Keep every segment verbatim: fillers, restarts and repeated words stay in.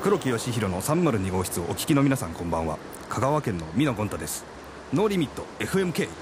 黒木義弘のさんまるに号室をお聞きの皆さん、こんばんは。香川県の美濃ゴン太です。ノーリミット エフエムケー。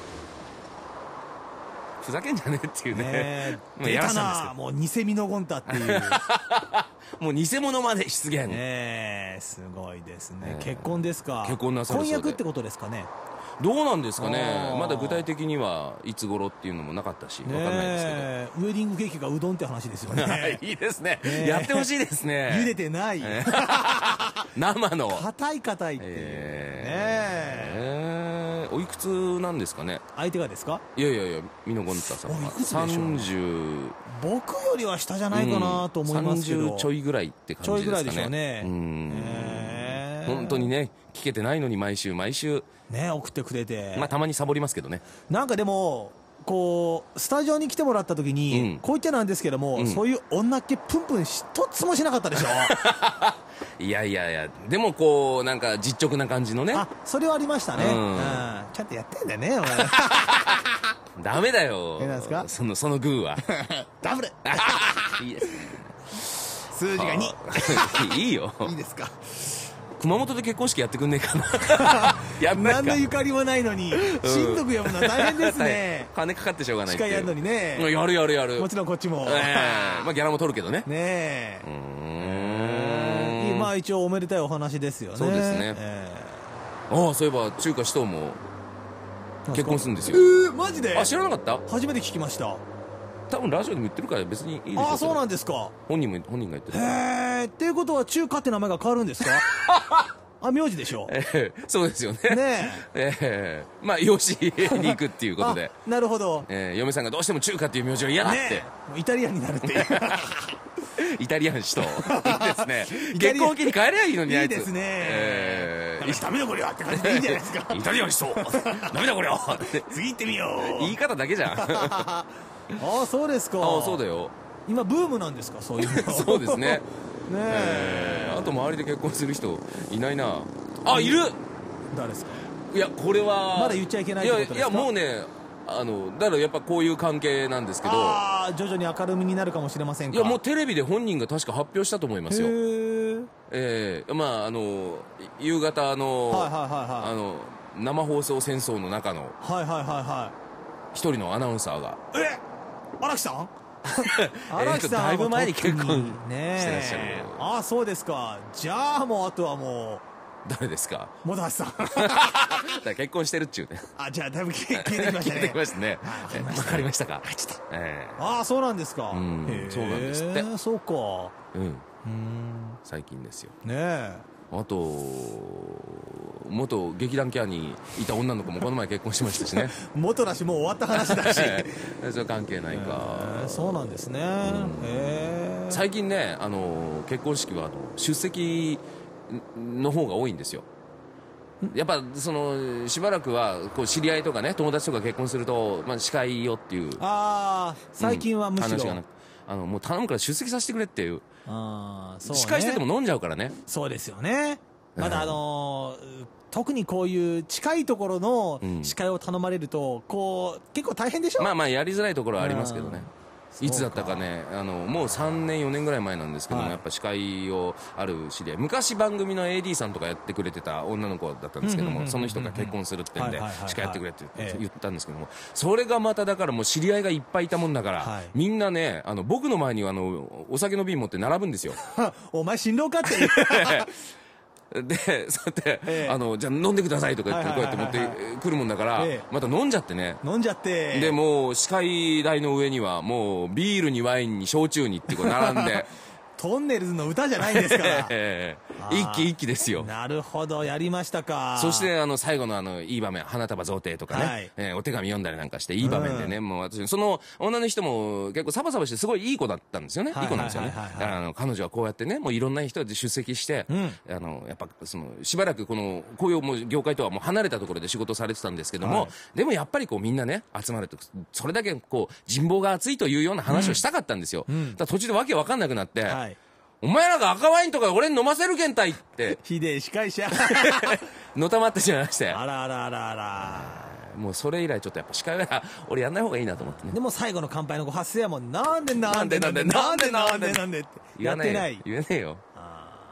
ふざけんじゃねえっていうね。 ねもうやらしたんですけど、 もう偽ミノゴンタっていうもう偽物まで出現。 ねえ、すごいですね、 ねえ、 結婚ですか。 結婚なさるそうで、 婚約ってことですかね。 どうなんですかね。 あーまだ具体的にはいつ頃っていうのもなかったし、わかんないですけど、 ねえ、ウェディングケーキがうどんって話ですよねいいですね、 ねえやってほしいですね。 茹でてない生の硬い硬いっていう、 えーねええーおいくつなんですかね。 相手がですか。 いやいやいや、美濃ゴン太さんはおいくつでしょう。 さんじゅう、 僕よりは下じゃないかなと思いますけど、 さんじゅうちょいぐらいって感じですかね。 ちょいぐらいでしょうね。 うんへー本当にね、聞けてないのに毎週毎週、 ね、送ってくれて、 まあたまにサボりますけどね。 なんかでもこうスタジオに来てもらった時に、 うんこう言ってなんですけども、 うんそういう女っ気プンプン一つもしなかったでしょいやいやいや、でもこうなんか実直な感じのね。 あ、それはありましたね、 ううんんちゃんとやってんだよねお前ダメだよ。 えなんですかそのそのグーは。 ダブルいいですね。 数字がにいいよ。 いいですか。 熊本で結婚式やってくんねえかな。やんないか。 何のゆかりもないのに親族呼ぶのは大変ですね金かかってしょうがないっていう。 司会やるのにね、 うんやるやるやる。 もちろんこっちも、 ええまあギャラも取るけどね。 ねえうーえーんまあ一応おめでたいお話ですよね。 そうですねえああ、そういえば中華紫藤もー結婚するんですよ。 えーマジであ、知らなかった？ 初めて聞きました。 多分ラジオでも言ってるから別にいいでしょ。 ああ、そうなんでですか。 本人も本人が言ってる。 へえ、っていうことは中華って名前が変わるんですかあ、名字でしょ。 ええそうですよね。 ねええまあ養子に行くっていうことで、 あ、なるほど。 ええ嫁さんがどうしても中華っていう名字が嫌だって、 ねえ、もうイタリアンになるっていうイタリアン氏といいですね。 イタリアン結婚期に帰ればいいのにあいつ。 いいですねええダメだこれはって感じでいいんじゃないですかイタリアン氏とダメだこれは。 次行ってみよう。 言い方だけじゃん。あああ、そうですか。 あ、そうだよ。 今ブームなんですか、そういうのそうですね。 ねえええあと周りで結婚する人いないなあ。いる。 誰ですか。 いやこれはまだ言っちゃいけないってことですか。 いやいやもうね、あのだからやっぱこういう関係なんですけど、 ああ、徐々に明るみになるかもしれませんか。 いやもうテレビで本人が確か発表したと思いますよ。 へえ、 ええまああの夕方の、 はいはいはいはいあの生放送戦争の中のはいはいはいは一人のアナウンサーがい。え、荒木さんえっとだいぶ前に結婚ねしてらっしゃる。 ああ、そうですか。じゃあもうあとはも誰ですか。 う本橋さんだから結婚してるっちゅうね。 あ、じゃあだいぶ消え消えてきました聞いてねきましたね。 はいわかりましたか。 あ、ちょっとえああ、そうなんですか。 うんへえ、 そうなんですってそうか。 えうんうん、 最近ですよ。 ねえ。 あと元劇団キャーにいた女の子もこの前結婚しましたしね。 元だしもう終わった話だしそれ関係ないか。 へえ、そうなんですね。へえ。 最近ね、あの結婚式はあの出席の方が多いんですよ。やっぱそのしばらくはこう知り合いとかね、友達とか結婚すると、まあ、司会よっていうああ、最近はむしろ、 話がなく、あのもう頼むから出席させてくれっていう。 ああ、そうね、 司会してても飲んじゃうからね。 そうですよね。まだあのー特にこういう近いところのうん司会を頼まれると、こう結構大変でしょ。 まあまあやりづらいところはありますけどね。 うんいつだったかね、あのもうさんねんよねんぐらい前なんですけども、 はいやっぱ司会をある知り合い、昔番組の エーディー さんとかやってくれてた女の子だったんですけども、 うんうんうんうんその人が結婚するってんではいはいはいはい司会やってくれってええ言ったんですけども、それがまただからもう知り合いがいっぱいいたもんだから、 はいみんなね、あの僕の前にあのお酒の瓶持って並ぶんですよ。 お前新郎かっていうでそうやって、 ええあのじゃあ飲んでくださいとか言ってこうやって持ってくるもんだから、 ええまた飲んじゃってね。 飲んじゃってでもう司会台の上にはもうビールにワインに焼酎にってこう並んでトンネルズの歌じゃないんですからええあー一気一気ですよ。 なるほど、やりましたか。 そしてあの最後のあのいい場面、花束贈呈とかね、 はいえーお手紙読んだりなんかしていい場面でね、もう私その女の人も結構サバサバしてすごいいい子だったんですよね。 はいいい子なんですよね。 はいはいはいはいだからあの彼女はこうやってね、もういろんな人で出席して、 うんあのやっぱそのしばらくこのこういうもう業界とはもう離れたところで仕事されてたんですけども、 はいでもやっぱりこうみんなね集まるとそれだけこう人望が厚いというような話をしたかったんですよ。 んだから途中でわけわかんなくなって。 はい、 お前らが赤ワインとか俺に飲ませるけんたいってひでえ司会者のたまってしまいまして、 あらあらあらあら。 もうそれ以来ちょっとやっぱ司会は俺やんない方がいいなと思ってね。 でも最後の乾杯のご発声やもん。なんでなんでなんでなんでなんでなんでなんでって言わないよやってない。 言えねえよ。 ああ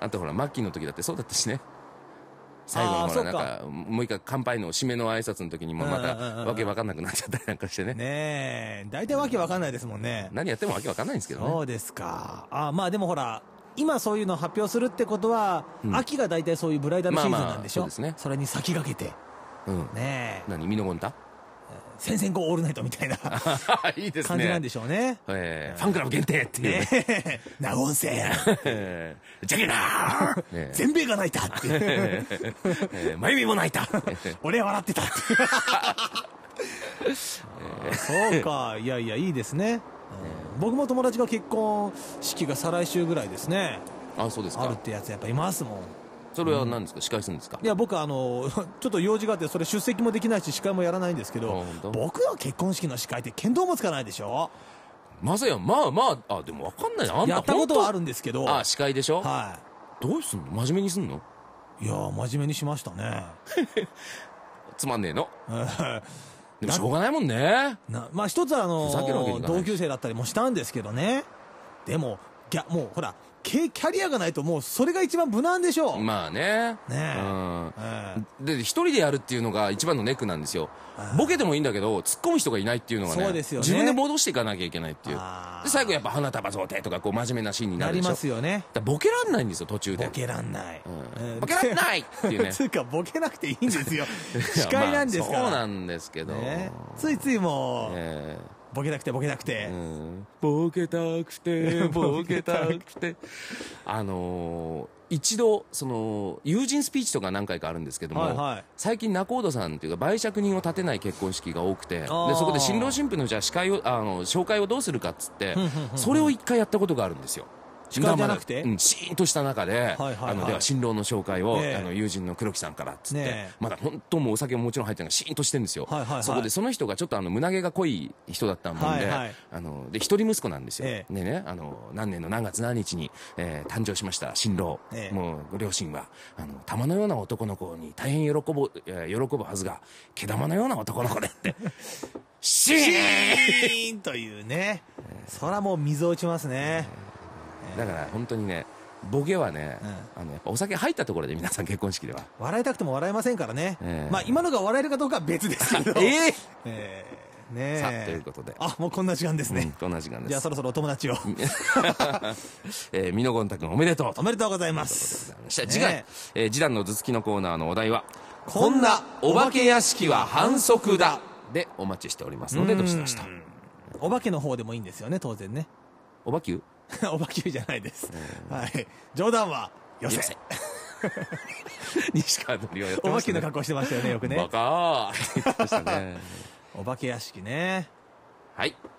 あとほらマッキーの時だってそうだったしね。最後のほらなんかもう一回乾杯の締めの挨拶の時にもまたわけわかんなくなっちゃったりなんかしてね。 ねえ大体わけわかんないですもんね。 何やってもわけわかんないんですけどね。 そうですか。あまあでもほら今そういうの発表するってことは、うん、秋が大体そういうブライダルシーズンなんでしょ。まあまあそうですね。それに先駆けて、うん、ねえ何ミノゴンタ宣戦布オールナイトみたいないいですね感じなんでしょうね。 えー、ファンクラブ限定っていうね。 ねナゴンセンジャケナー全米が泣いたってえー、マユミも泣いた俺は笑ってたってそうか。いやいやいいですね。僕も友達が結婚式が再来週ぐらいですね。 あそうですか。 あるってやつやっぱいますもん。 それは何ですか、うん、司会するんですか。 いや僕あのちょっと用事があってそれ出席もできないし司会もやらないんですけど、僕の結婚式の司会って見当もつかないでしょ。 まさやまあまああでも分かんないな。あんたやったことはあるんですけど。 あ司会でしょ。 はいどうすんの真面目にすんの。 いや真面目にしましたねつまんねえのでもしょうがないもんね。 なまあ一つはあの同級生だったりもしたんですけどね。でもギャもうほらキャリアがないともうそれが一番無難でしょう。 まあねねえ、 うんえー、で一人でやるっていうのが一番のネックなんですよ。ボケてもいいんだけど突っ込む人がいないっていうのがね。 そうですよね。 自分で戻していかなきゃいけないっていう。で最後やっぱ花束贈呈とかこう真面目なシーンになるでしょ。 なりますよね。 だボケらんないんですよ途中で。 ボケらんない、 うんうん、ボケらんないっていうねつうかボケなくていいんですよ司会なんですから、 まあ、そうなんですけど、ね、 ついついもう、 えーボケたくてボケたくて、 うん、ボケたくてボケたくてあのー、一度その友人スピーチとか何回かあるんですけども、はいはい、最近仲人さんっていうか媒酌人を立てない結婚式が多くて、でそこで新郎新婦のじゃあ司会をあの紹介をどうするかっつってそれを一回やったことがあるんですよ。 司会じゃなくて、 うん、シーンとした中で、はいはいはい、あのでは新郎の紹介を、ね、あの友人の黒木さんからっつって、ね、まだ本当もうお酒ももちろん入ってないからシーンとしてるんですよ、はいはいはい、そこでその人がちょっとあの胸毛が濃い人だったもんで、はいはい、あので一人息子なんですよ、ええ、でねあの何年の何月何日に、えー、誕生しました新郎、ええ、もうご両親はあの玉のような男の子に大変喜ぶ、えー、喜ぶはずが毛玉のような男の子でってシーンというね、えー、そらもう溝落ちますね、えーだから本当にねボケはね、うん、あのやっぱお酒入ったところで皆さん結婚式では笑いたくても笑えませんからね、えー、まあ今のが笑えるかどうかは別ですけどえー、 えー、ねさあということであもうこんな時間ですね、うん、 こんな時間です。 じゃあそろそろお友達をえー、ミノゴンタ君おめでとうおめでとうございます。 次回、ねえー、次男の頭突きのコーナーのお題はこんなお化け屋敷は反則だでお待ちしておりますのでどしどしと。 お化けの方でもいいんですよね当然ね。 おばきゅうおばきゅうじゃないです、はい、冗談はよせ西川のりはやっておましたね。 ばきゅうの格好してましたよねよくね。 バカーって言ってましたねお化け屋敷ね。 はい